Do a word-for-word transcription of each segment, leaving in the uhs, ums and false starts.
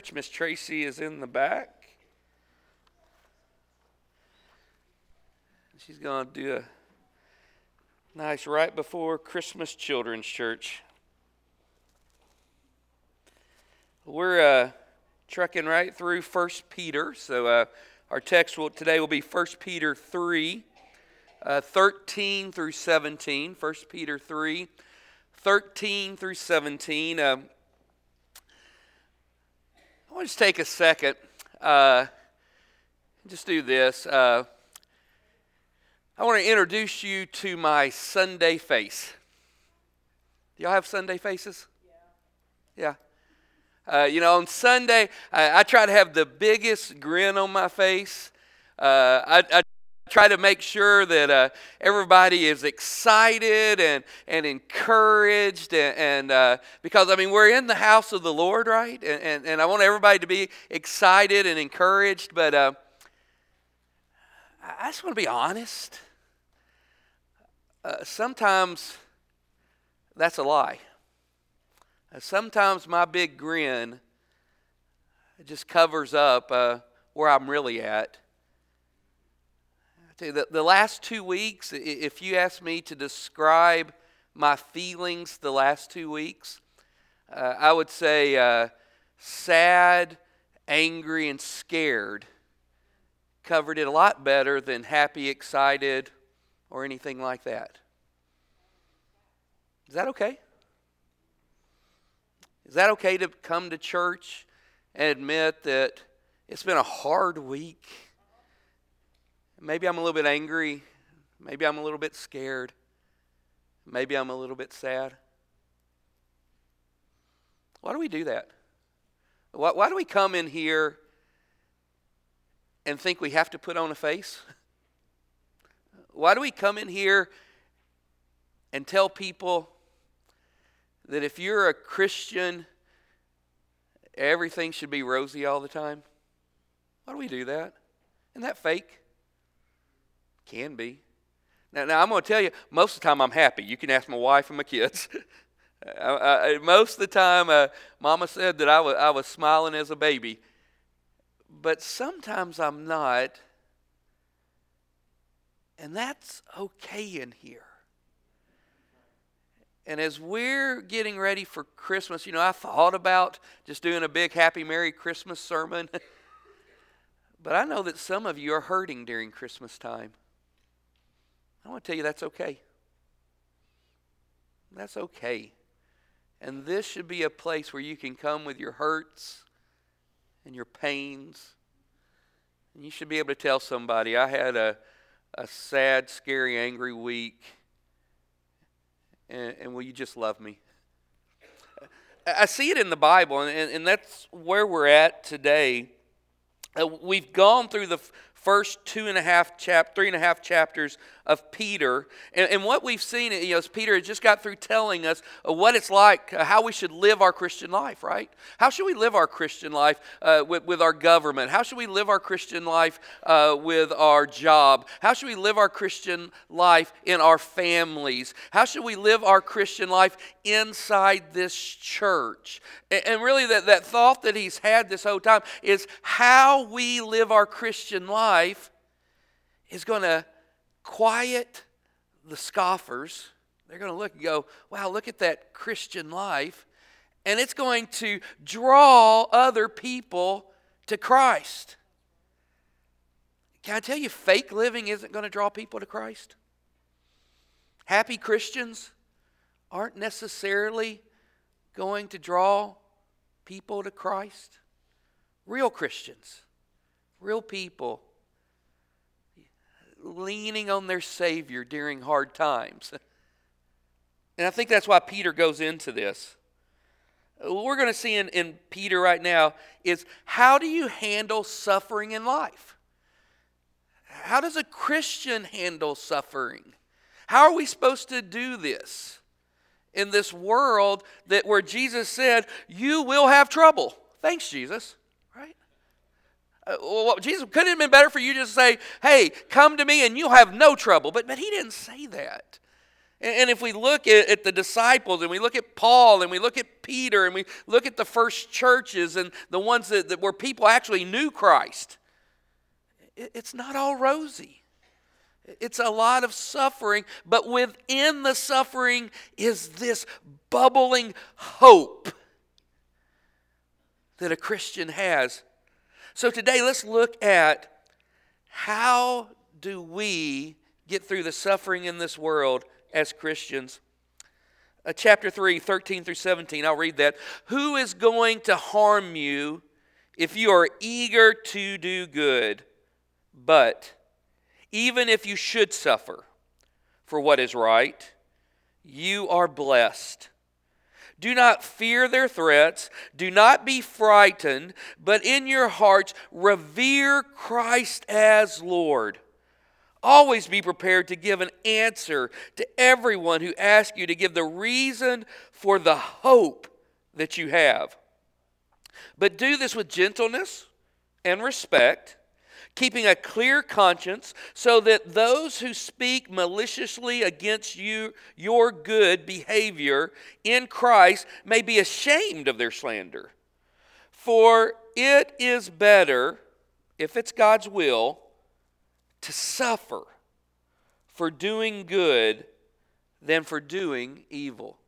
church. Miss Tracy is in the back. She's going to do a nice right before Christmas children's church. We're uh, trucking right through First Peter. So uh, our text will, today will be First Peter three, uh, thirteen through seventeen. First Peter three, thirteen through seventeen. Uh, I want to just take a second. Uh, just do this. Uh, I want to introduce you to my Sunday face. Do y'all have Sunday faces? Yeah. Yeah. Uh, you know, on Sunday, I, I try to have the biggest grin on my face. Uh, I, I try to make sure that uh, everybody is excited and, and encouraged. And, and uh, because, I mean, we're in the house of the Lord, right? And, and, and I want everybody to be excited and encouraged. But uh, I just want to be honest. Uh, sometimes that's a lie. Uh, sometimes my big grin just covers up uh, where I'm really at. I tell you, the, the last two weeks, if you ask me to describe my feelings the last two weeks, uh, I would say uh, sad, angry, and scared covered it a lot better than happy, excited, or anything like that. Is that okay? Is that okay to come to church and admit that it's been a hard week? Maybe I'm a little bit angry. Maybe I'm a little bit scared. Maybe I'm a little bit sad. Why do we do that? Why, why do we come in here and think we have to put on a face? Why do we come in here and tell people that if you're a Christian, everything should be rosy all the time? Why do we do that? Isn't that fake? Can be. Now, now I'm going to tell you, most of the time I'm happy. You can ask my wife and my kids. I, I, most of the time, uh, Mama said that I was, I was smiling as a baby. But sometimes I'm not. And that's okay in here. And as we're getting ready for Christmas, you know, I thought about just doing a big Happy Merry Christmas sermon. But I know that some of you are hurting during Christmas time. I want to tell you that's okay. That's okay. And this should be a place where you can come with your hurts and your pains. And you should be able to tell somebody, I had a, a sad, scary, angry week. And, and will you just love me? I see it in the Bible, and, and that's where we're at today. Uh, we've gone through the first two and a half chap, three and a half chapters of Peter, and, and what we've seen, you know, is Peter has just got through telling us uh, what it's like, uh, how we should live our Christian life, right? How should we live our Christian life uh, with, with our government? How should we live our Christian life uh, with our job? How should we live our Christian life in our families? How should we live our Christian life inside this church? And, and really, that, that thought that he's had this whole time is how we live our Christian life is going to quiet the scoffers. They're going to look and go, wow, look at that Christian life. And it's going to draw other people to Christ. Can I tell you, fake living isn't going to draw people to Christ? Happy Christians aren't necessarily going to draw people to Christ. Real Christians, real people, leaning on their Savior during hard times. And I think that's why Peter goes into this. What we're going to see in, in Peter right now is, how do you handle suffering in life? How does a Christian handle suffering? How are we supposed to do this in this world that where Jesus said, you will have trouble? Thanks, Jesus. Uh, well, Jesus, couldn't it have been better for you just to say, hey, come to me and you'll have no trouble? But, but he didn't say that. And if we look at, at the disciples and we look at Paul and we look at Peter and we look at the first churches and the ones that, that where people actually knew Christ, it, it's not all rosy. It's a lot of suffering, but within the suffering is this bubbling hope that a Christian has. So today let's look at how do we get through the suffering in this world as Christians. Uh, chapter three, thirteen through seventeen, I'll read that. Who is going to harm you if you are eager to do good? But even if you should suffer for what is right, you are blessed. Do not fear their threats. Do not be frightened, but in your hearts revere Christ as Lord. Always be prepared to give an answer to everyone who asks you to give the reason for the hope that you have. But do this with gentleness and respect, keeping a clear conscience, so that those who speak maliciously against you, your good behavior in Christ, may be ashamed of their slander. For it is better, if it's God's will, to suffer for doing good than for doing evil.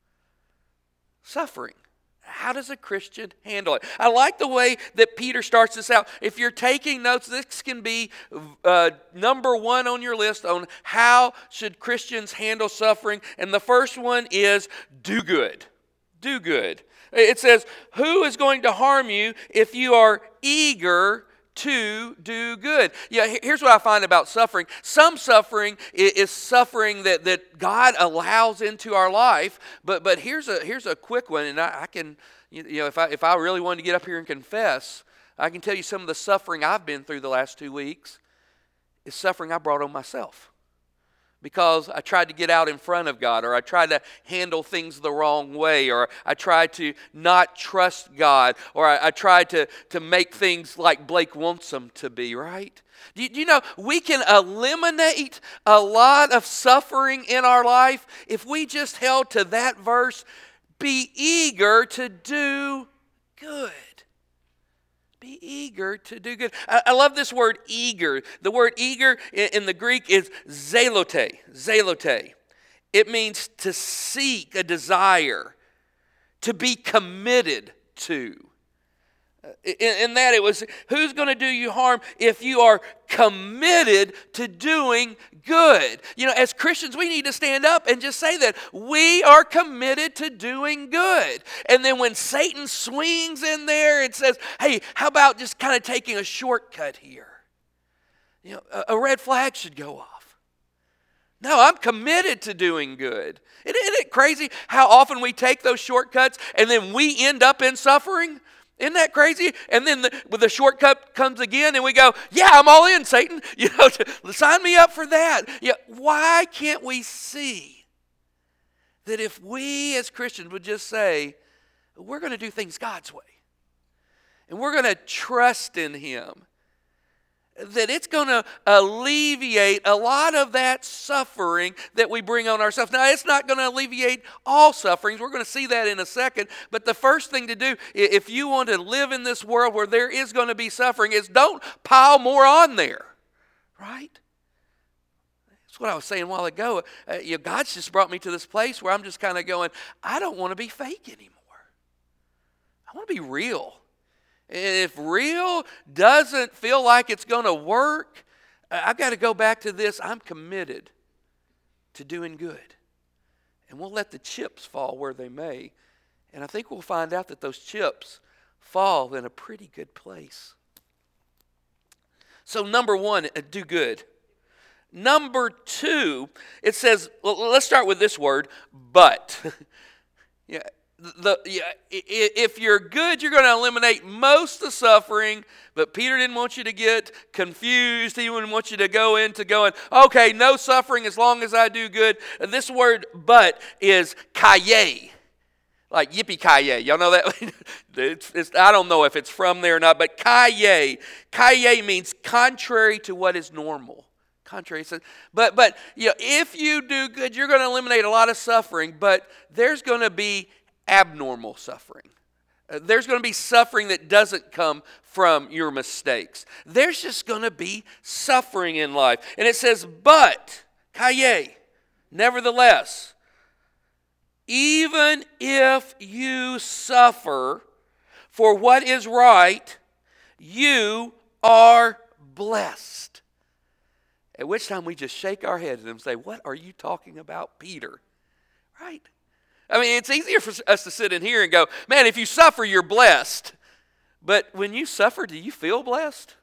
Suffering. How does a Christian handle it? I like the way that Peter starts this out. If you're taking notes, this can be uh, number one on your list on how should Christians handle suffering. And the first one is do good. Do good. It says, who is going to harm you if you are eager to do good? Yeah, here's what I find about suffering. Some suffering is suffering that, that God allows into our life. But but here's a here's a quick one, and I, I can you know if I if I really wanted to get up here and confess, I can tell you some of the suffering I've been through the last two weeks is suffering I brought on myself. Because I tried to get out in front of God, or I tried to handle things the wrong way, or I tried to not trust God, or I, I tried to, to make things like Blake wants them to be, right? Do you, do you know, we can eliminate a lot of suffering in our life if we just held to that verse, be eager to do good. Be eager to do good. I, I love this word eager. The word eager in, in the Greek is zelote. Zelote. It means to seek, a desire, to be committed to. In, in that it was, who's going to do you harm if you are committed to doing good? You know, as Christians, we need to stand up and just say that we are committed to doing good. And then when Satan swings in there and says, hey, how about just kind of taking a shortcut here? You know, a, a red flag should go off. No, I'm committed to doing good. Isn't it crazy how often we take those shortcuts and then we end up in suffering? Isn't that crazy? And then the, when the shortcut comes again and we go, yeah, I'm all in, Satan. You know, to, sign me up for that. Yeah, why can't we see that if we as Christians would just say, we're going to do things God's way, and we're going to trust in Him, that it's going to alleviate a lot of that suffering that we bring on ourselves. Now, it's not going to alleviate all sufferings. We're going to see that in a second. But the first thing to do, if you want to live in this world where there is going to be suffering, is don't pile more on there, right? That's what I was saying a while ago. Uh, you know, God's just brought me to this place where I'm just kind of going, I don't want to be fake anymore. I want to be real. If real doesn't feel like it's going to work, I've got to go back to this. I'm committed to doing good. And we'll let the chips fall where they may. And I think we'll find out that those chips fall in a pretty good place. So number one, do good. Number two, it says, let's start with this word, but. yeah. The, yeah, if you're good, you're going to eliminate most of the suffering, but Peter didn't want you to get confused. He didn't want you to go into going, okay, no suffering as long as I do good. This word but is kaye, like yippee-ki-yay. Y'all know that? it's, it's, I don't know if it's from there or not, but kaye. Kaye means contrary to what is normal. Contrary says, but but you know, if you do good, you're going to eliminate a lot of suffering, but there's going to be abnormal suffering. Uh, there's going to be suffering that doesn't come from your mistakes. There's just going to be suffering in life. And it says, but, kaye, nevertheless, even if you suffer for what is right, you are blessed. At which time we just shake our heads and say, what are you talking about, Peter? Right? I mean, it's easier for us to sit in here and go, man, if you suffer, you're blessed. But when you suffer, do you feel blessed?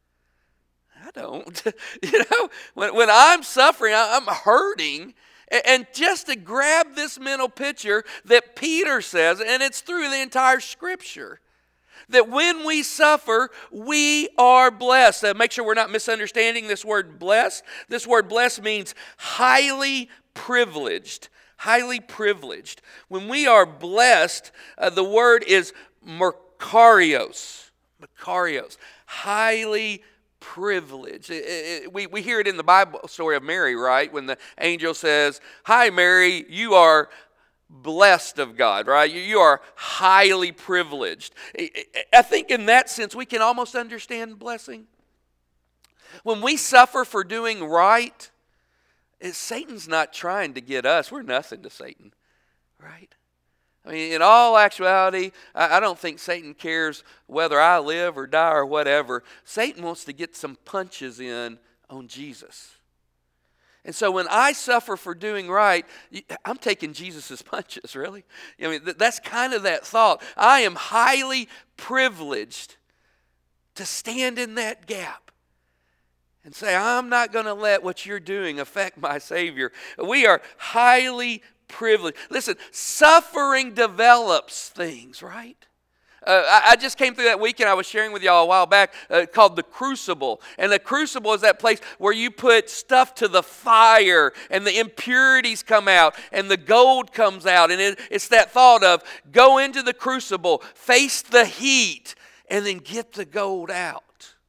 I don't. You know, when, when I'm suffering, I'm hurting. And just to grab this mental picture that Peter says, and it's through the entire Scripture, that when we suffer, we are blessed. Uh, make sure we're not misunderstanding this word blessed. This word blessed means highly privileged. Highly privileged. When we are blessed, uh, the word is Makarios. Makarios. Highly privileged. It, it, we, we hear it in the Bible story of Mary, right? When the angel says, hi, Mary, you are blessed of God, right? You, you are highly privileged. I think in that sense, we can almost understand blessing. When we suffer for doing right, Satan's not trying to get us. We're nothing to Satan, right? I mean, in all actuality, I don't think Satan cares whether I live or die or whatever. Satan wants to get some punches in on Jesus. And so when I suffer for doing right, I'm taking Jesus' punches, really. I mean, that's kind of that thought. I am highly privileged to stand in that gap and say, I'm not going to let what you're doing affect my Savior. We are highly privileged. Listen, suffering develops things, right? Uh, I, I just came through that weekend I was sharing with y'all a while back uh, called the Crucible. And the Crucible is that place where you put stuff to the fire and the impurities come out and the gold comes out. And it, it's that thought of go into the Crucible, face the heat, and then get the gold out.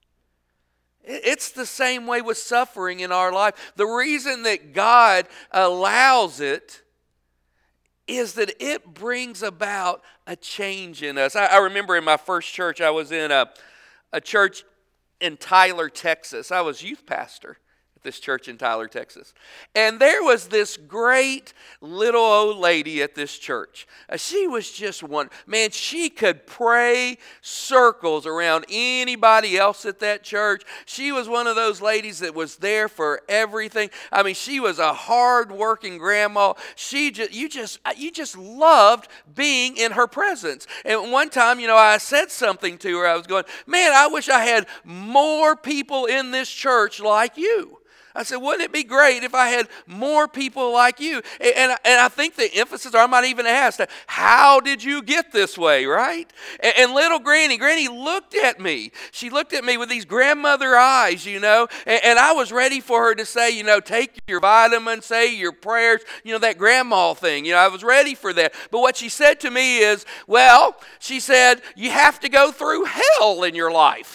It's the same way with suffering in our life. The reason that God allows it is that it brings about a change in us. I, I remember in my first church, I was in a, a church in Tyler, Texas. I was youth pastor at this church in Tyler, Texas. And there was this great little old lady at this church. Uh, she was just one, man, she could pray circles around anybody else at that church. She was one of those ladies that was there for everything. I mean, she was a hard-working grandma. She just, you just, you just loved being in her presence. And one time, you know, I said something to her. I was going, man, I wish I had more people in this church like you. I said, wouldn't it be great if I had more people like you? And, and, and I think the emphasis, or I might even ask, how did you get this way, right? And, and little Granny, Granny looked at me. She looked at me with these grandmother eyes, you know, and, and I was ready for her to say, you know, take your vitamins, say your prayers, you know, that grandma thing. You know, I was ready for that. But what she said to me is, well, she said, you have to go through hell in your life.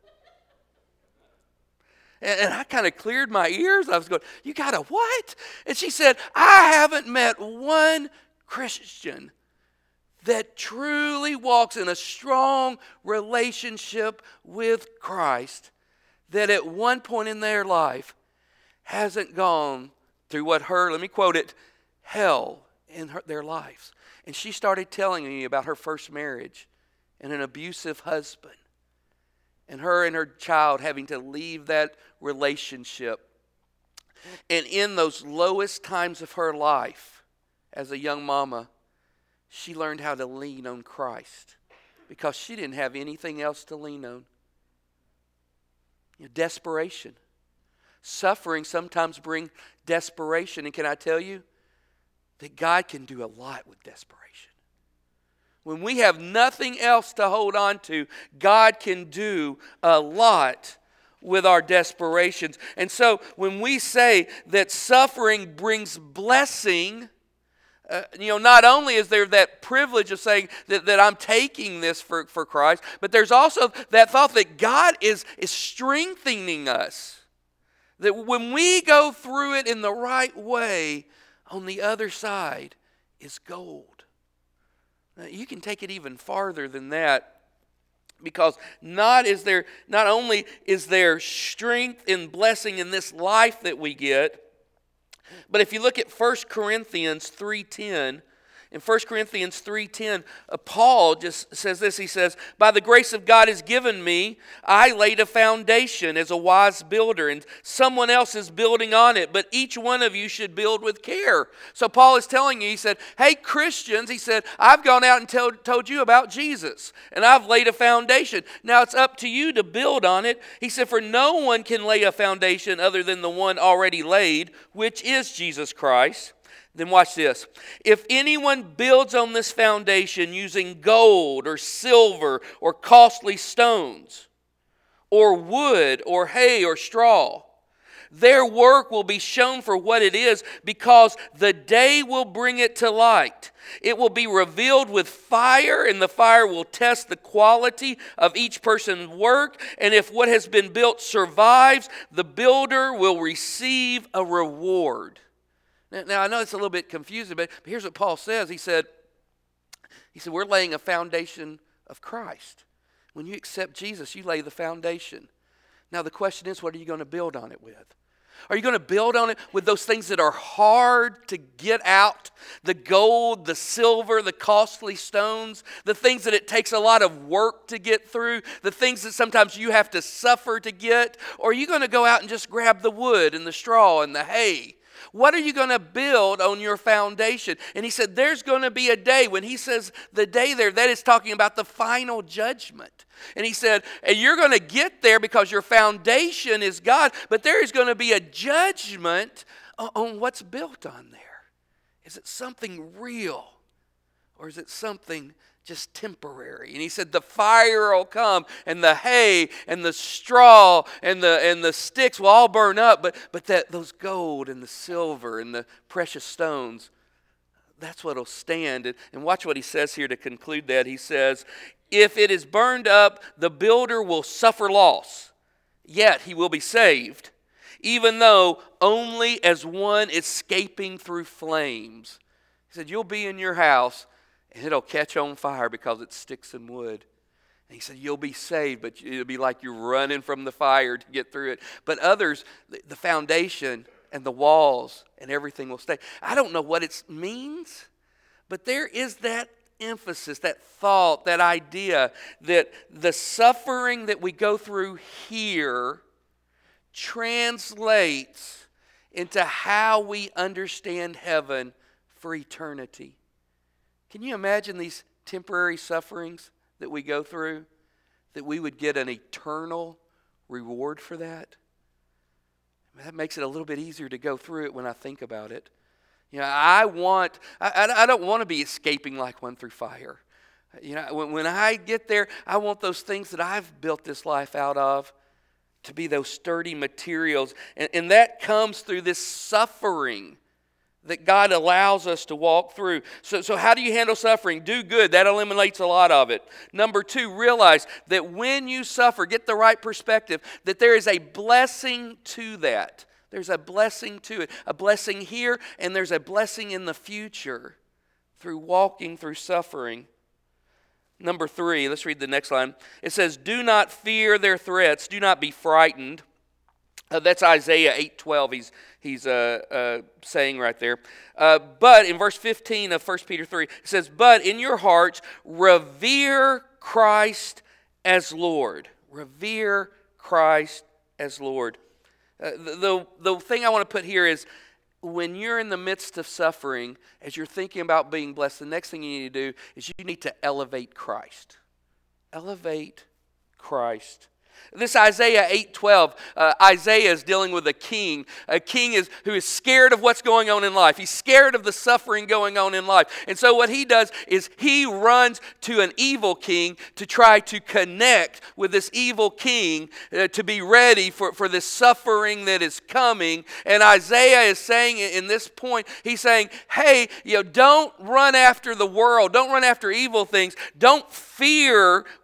And I kind of cleared my ears. I was going, you got a what? And she said, I haven't met one Christian that truly walks in a strong relationship with Christ that at one point in their life hasn't gone through what her, let me quote it, hell in her, their lives. And she started telling me about her first marriage and an abusive husband. And her and her child having to leave that relationship. And in those lowest times of her life, as a young mama, she learned how to lean on Christ. Because she didn't have anything else to lean on. You know, desperation. Suffering sometimes brings desperation. And can I tell you that God can do a lot with desperation. When we have nothing else to hold on to, God can do a lot with our desperations. And so when we say that suffering brings blessing, uh, you know, not only is there that privilege of saying that, that I'm taking this for, for Christ, but there's also that thought that God is, is strengthening us. That when we go through it in the right way, on the other side is gold. Now, you can take it even farther than that, because not is there not only is there strength and blessing in this life that we get, but if you look at First Corinthians three ten, in First Corinthians three ten, uh, Paul just says this. He says, by the grace of God is given me, I laid a foundation as a wise builder, and someone else is building on it, but each one of you should build with care. So Paul is telling you, he said, hey Christians, he said, I've gone out and told, told you about Jesus, and I've laid a foundation. Now it's up to you to build on it. He said, for no one can lay a foundation other than the one already laid, which is Jesus Christ. Then watch this. If anyone builds on this foundation using gold or silver or costly stones or wood or hay or straw, their work will be shown for what it is, because the day will bring it to light. It will be revealed with fire, and the fire will test the quality of each person's work. And if what has been built survives, the builder will receive a reward. Now, now, I know it's a little bit confusing, but here's what Paul says. He said, he said, we're laying a foundation of Christ. When you accept Jesus, you lay the foundation. Now, the question is, what are you going to build on it with? Are you going to build on it with those things that are hard to get out? The gold, the silver, the costly stones, the things that it takes a lot of work to get through, the things that sometimes you have to suffer to get? Or are you going to go out and just grab the wood and the straw and the hay? What are you going to build on your foundation? And he said there's going to be a day. When he says the day there, that is talking about the final judgment. And he said, and you're going to get there because your foundation is God, but there is going to be a judgment on what's built on there. Is it something real, or is it something just temporary? And he said the fire will come, and the hay and the straw and the and the sticks will all burn up, but but that those gold and the silver and the precious stones, that's what will stand. And, and watch what he says here to conclude that. He says, if it is burned up, the builder will suffer loss, yet he will be saved, even though only as one escaping through flames. He said, you'll be in your house, and it'll catch on fire because it's sticks and wood. And he said, you'll be saved, but it'll be like you're running from the fire to get through it. But others, the foundation and the walls and everything will stay. I don't know what it means, but there is that emphasis, that thought, that idea that the suffering that we go through here translates into how we understand heaven for eternity. Can you imagine these temporary sufferings that we go through, that we would get an eternal reward for that? That makes it a little bit easier to go through it when I think about it. You know, I want, I, I don't want to be escaping like one through fire. You know, when, when I get there, I want those things that I've built this life out of to be those sturdy materials. And, and that comes through this suffering that God allows us to walk through. So, so how do you handle suffering? Do good. That eliminates a lot of it. Number two, realize that when you suffer, get the right perspective, that there is a blessing to that. There's a blessing to it. A blessing here, and there's a blessing in the future through walking through suffering. Number three, let's read the next line. It says, do not fear their threats. Do not be frightened. Uh, that's Isaiah eight twelve. He's he's uh, uh, saying right there. Uh, but in verse fifteen of First Peter three, it says, but in your hearts revere Christ as Lord. Revere Christ as Lord. Uh, the, the, the thing I want to put here is, when you're in the midst of suffering, as you're thinking about being blessed, the next thing you need to do is you need to elevate Christ. Elevate Christ. This Isaiah eight twelve, uh, Isaiah is dealing with a king. A king is who is scared of what's going on in life. He's scared of the suffering going on in life. And so what he does is he runs to an evil king to try to connect with this evil king uh, to be ready for, for this suffering that is coming. And Isaiah is saying in this point, he's saying, hey, you know, don't run after the world. Don't run after evil things. Don't fear what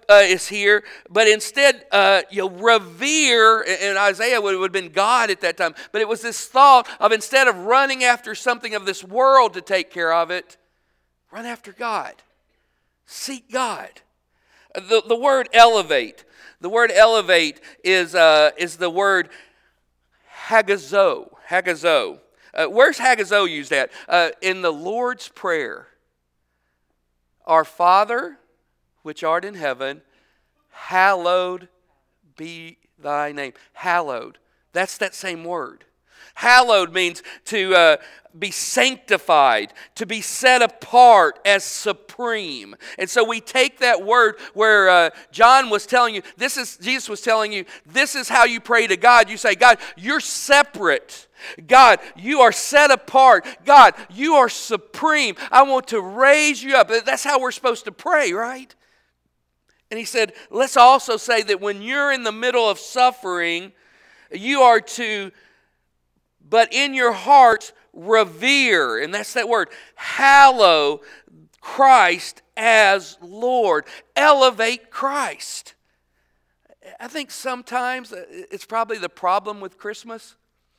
uh, is here, but instead, uh, you know, revere, and Isaiah would, would have been God at that time, but it was this thought of instead of running after something of this world to take care of it, run after God. Seek God. The, the word elevate, the word elevate is, uh, is the word hagazo, hagazo. Uh, where's hagazo used at? Uh, in the Lord's Prayer. Our Father, which art in heaven, hallowed be thy name. Hallowed. That's that same word. Hallowed means to uh, be sanctified, to be set apart as supreme. And so we take that word where uh, John was telling you, this is, Jesus was telling you, this is how you pray to God. You say, God, you're separate. God, you are set apart. God, you are supreme. I want to raise you up. That's how we're supposed to pray, right? And he said, let's also say that when you're in the middle of suffering, you are to, but in your heart, revere. And that's that word, hallow Christ as Lord. Elevate Christ. I think sometimes it's probably the problem with Christmas.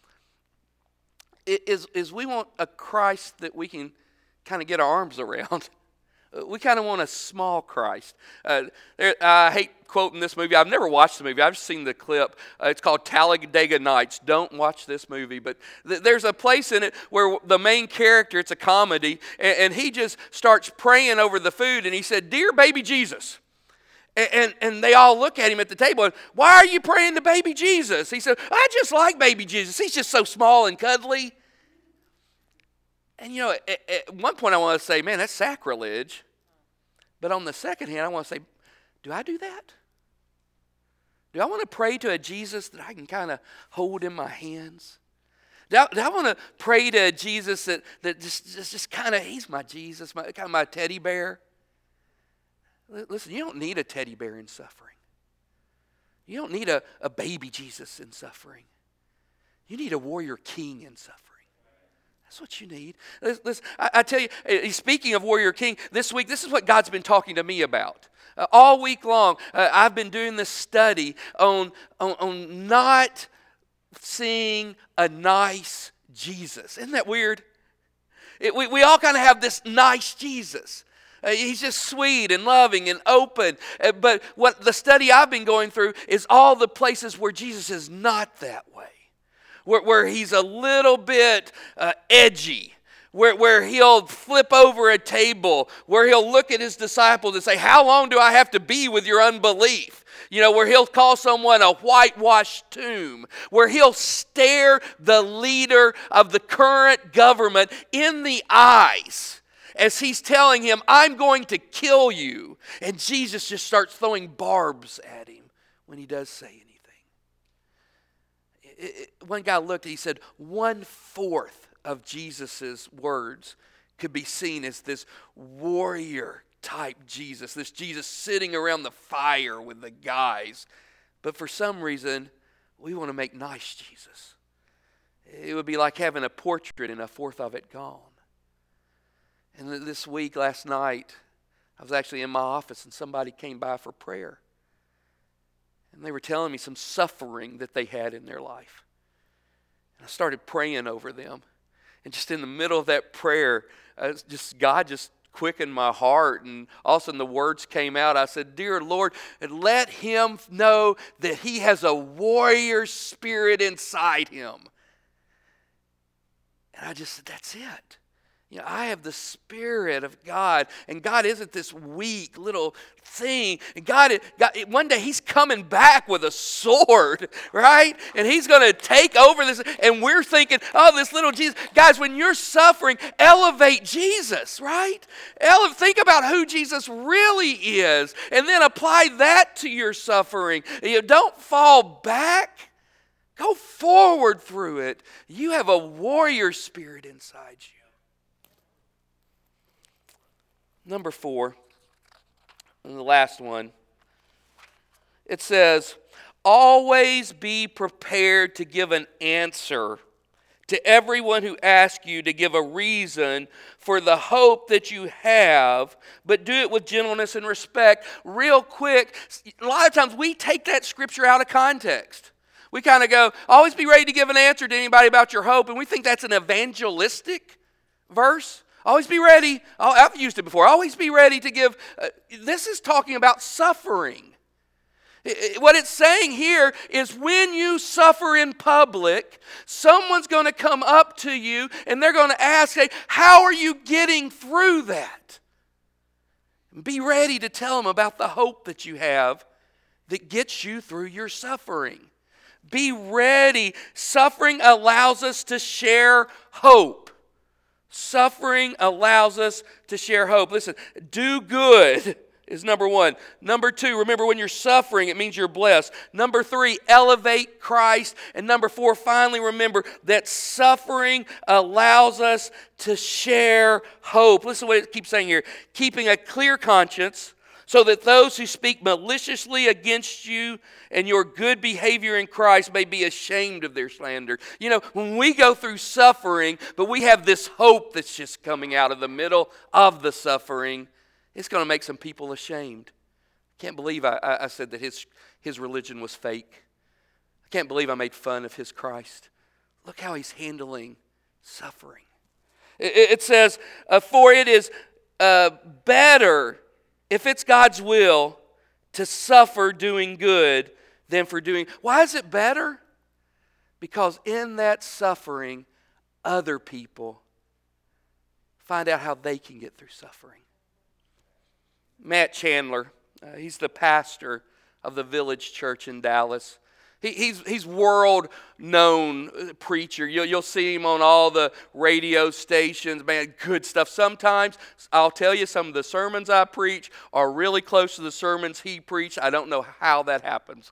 Is, is we want a Christ that we can kind of get our arms around. We kind of want a small Christ. Uh, there, I hate quoting this movie. I've never watched the movie. I've just seen the clip. Uh, it's called Talladega Nights. Don't watch this movie. But th- there's a place in it where the main character, it's a comedy, and, and he just starts praying over the food. And he said, "Dear baby Jesus." And, and, and they all look at him at the table and, "Why are you praying to baby Jesus?" He said, "I just like baby Jesus. He's just so small and cuddly." And you know, at, at one point I want to say, man, that's sacrilege. But on the second hand, I want to say, do I do that? Do I want to pray to a Jesus that I can kind of hold in my hands? Do I, do I want to pray to a Jesus that, that just, just, just kind of, he's my Jesus, my, kind of my teddy bear? Listen, you don't need a teddy bear in suffering. You don't need a, a baby Jesus in suffering. You need a warrior king in suffering. That's what you need. Listen, I, I tell you, speaking of warrior king, this week, this is what God's been talking to me about. Uh, all week long, uh, I've been doing this study on, on, on not seeing a nice Jesus. Isn't that weird? It, we, we all kind of have this nice Jesus. Uh, he's just sweet and loving and open. Uh, but what the study I've been going through is all the places where Jesus is not that way. Where, where he's a little bit uh, edgy. Where, where he'll flip over a table. Where he'll look at his disciples and say, "How long do I have to be with your unbelief?" You know, where he'll call someone a whitewashed tomb. Where he'll stare the leader of the current government in the eyes as he's telling him, "I'm going to kill you." And Jesus just starts throwing barbs at him when he does say anything. It, it, one guy looked and he said, one-fourth of Jesus' words could be seen as this warrior type Jesus. This Jesus sitting around the fire with the guys. But for some reason, we want to make nice Jesus. It would be like having a portrait and a fourth of it gone. And this week, last night, I was actually in my office and somebody came by for prayer. And they were telling me some suffering that they had in their life. And I started praying over them. And just in the middle of that prayer, uh, just God just quickened my heart. And all of a sudden the words came out. I said, "Dear Lord, let him know that he has a warrior spirit inside him." And I just said, that's it. You know, I have the Spirit of God, and God isn't this weak little thing. And God, God, one day He's coming back with a sword, right? And He's going to take over this. And we're thinking, oh, this little Jesus. Guys, when you're suffering, elevate Jesus, right? Ele- think about who Jesus really is, and then apply that to your suffering. You know, don't fall back. Go forward through it. You have a warrior spirit inside you. Number four, and the last one, it says, always be prepared to give an answer to everyone who asks you to give a reason for the hope that you have, but do it with gentleness and respect. Real quick, a lot of times we take that scripture out of context. We kind of go, always be ready to give an answer to anybody about your hope, and we think that's an evangelistic verse. Always be ready. I've used it before. Always be ready to give. Uh, this is talking about suffering. What it's saying here is when you suffer in public, someone's going to come up to you and they're going to ask, hey, how are you getting through that? Be ready to tell them about the hope that you have that gets you through your suffering. Be ready. Suffering allows us to share hope. Suffering allows us to share hope. Listen, do good is number one. Number two, remember when you're suffering, it means you're blessed. Number three, elevate Christ. And number four, finally remember that suffering allows us to share hope. Listen to what it keeps saying here. Keeping a clear conscience so that those who speak maliciously against you and your good behavior in Christ may be ashamed of their slander. You know, when we go through suffering, but we have this hope that's just coming out of the middle of the suffering, it's going to make some people ashamed. I can't believe I, I said that his, his religion was fake. I can't believe I made fun of his Christ. Look how he's handling suffering. It, it says, uh, for it is uh, better, if it's God's will, to suffer doing good than for doing. Why is it better? Because in that suffering, other people find out how they can get through suffering. Matt Chandler, uh, he's the pastor of the Village Church in Dallas. He, he's he's world-known preacher. You'll, you'll see him on all the radio stations. Man, good stuff. Sometimes, I'll tell you, some of the sermons I preach are really close to the sermons he preached. I don't know how that happens.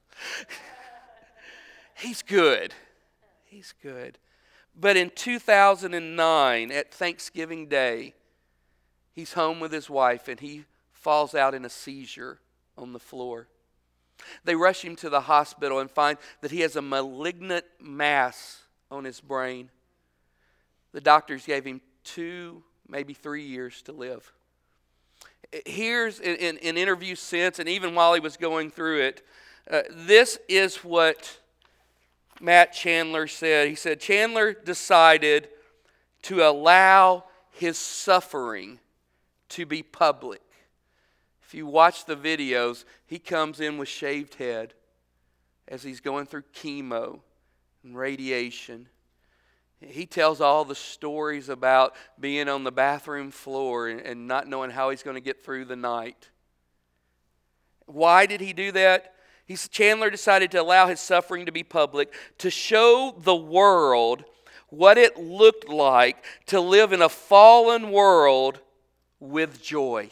He's good. He's good. But in two thousand nine, at Thanksgiving Day, he's home with his wife, and he falls out in a seizure on the floor. They rush him to the hospital and find that he has a malignant mass on his brain. The doctors gave him two, maybe three years to live. Here's, in, in, in interviews since, and even while he was going through it, uh, this is what Matt Chandler said. He said, Chandler decided to allow his suffering to be public. If you watch the videos, he comes in with shaved head as he's going through chemo and radiation. He tells all the stories about being on the bathroom floor and not knowing how he's going to get through the night. Why did he do that? He's, Chandler decided to allow his suffering to be public to show the world what it looked like to live in a fallen world with joy.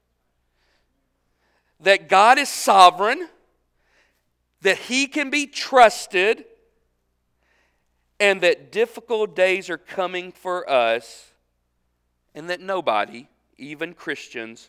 That God is sovereign, that He can be trusted, and that difficult days are coming for us, and that nobody, even Christians,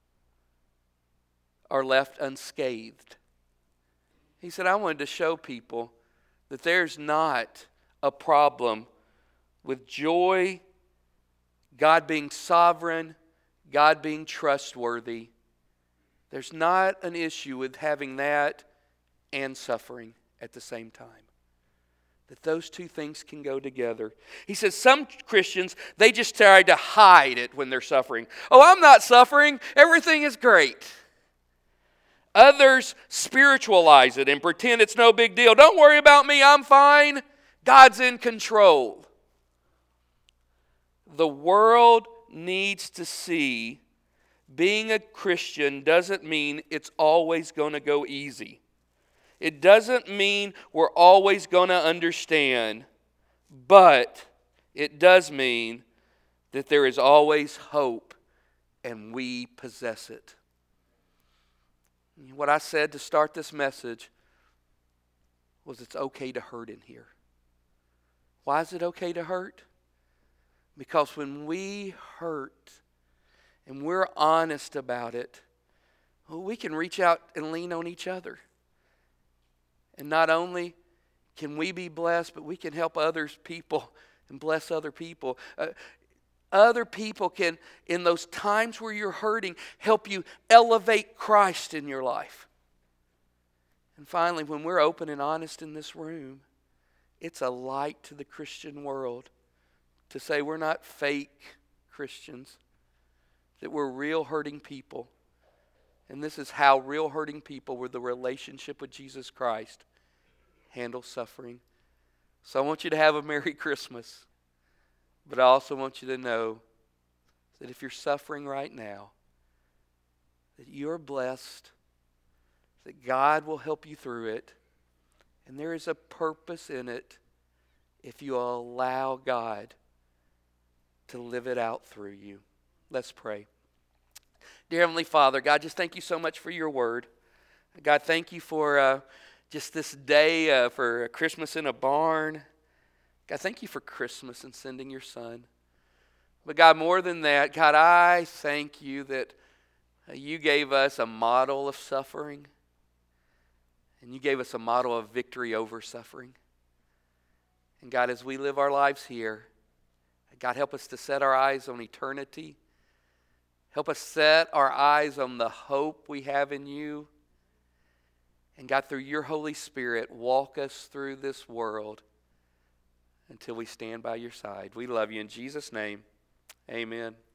are left unscathed. He said, I wanted to show people that there's not a problem with joy, God being sovereign, God being trustworthy. There's not an issue with having that and suffering at the same time. That those two things can go together. He says some Christians, they just try to hide it when they're suffering. Oh, I'm not suffering. Everything is great. Others spiritualize it and pretend it's no big deal. Don't worry about me. I'm fine. God's in control. The world needs to see being a Christian doesn't mean it's always going to go easy. It doesn't mean we're always going to understand, but it does mean that there is always hope and we possess it. What I said to start this message was it's okay to hurt in here. Why is it okay to hurt? Because when we hurt and we're honest about it, well, we can reach out and lean on each other. And not only can we be blessed, but we can help others, people, and bless other people. Uh, other people can, in those times where you're hurting, help you elevate Christ in your life. And finally, when we're open and honest in this room, it's a light to the Christian world to say we're not fake Christians, that we're real hurting people. And this is how real hurting people with the relationship with Jesus Christ handle suffering. So I want you to have a Merry Christmas. But I also want you to know that if you're suffering right now, that you're blessed, that God will help you through it, and there is a purpose in it if you allow God to live it out through you. Let's pray. Dear Heavenly Father, God, just thank you so much for your word. God, thank you for uh, just this day, uh, for Christmas in a barn. God, thank you for Christmas and sending your Son. But God, more than that, God, I thank you that uh, you gave us a model of suffering, and you gave us a model of victory over suffering. And God, as we live our lives here, God, help us to set our eyes on eternity. Help us set our eyes on the hope we have in you. And God, through your Holy Spirit, walk us through this world until we stand by your side. We love you in Jesus' name. Amen.